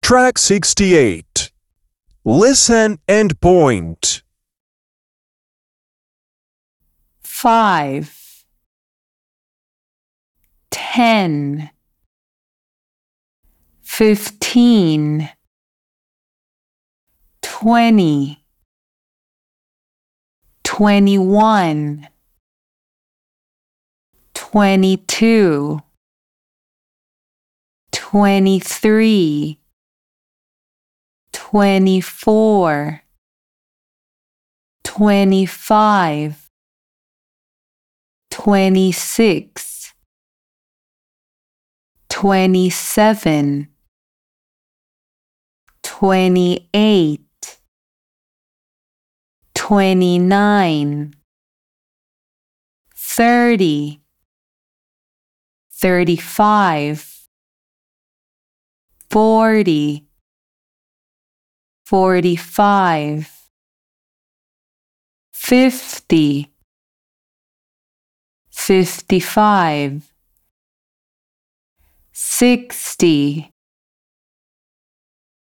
Track 68. Listen and point. 5, 10, 15, 20, 21, 22, 23, 24, 25, 26, 27, 28, 29, 30, 35, 40, 45, 50, 55, 60,